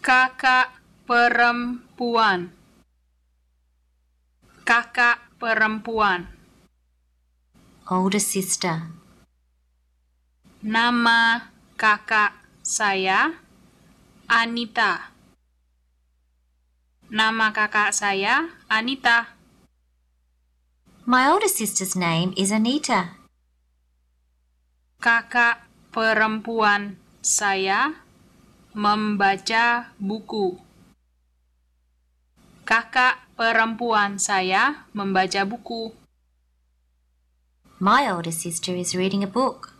Kakak perempuan. Kakak perempuan. Older sister. Nama kakak saya Anita. Nama kakak saya Anita. My older sister's name is Anita. Kakak perempuan saya membaca buku. Kakak perempuan saya membaca buku. My older sister is reading a book.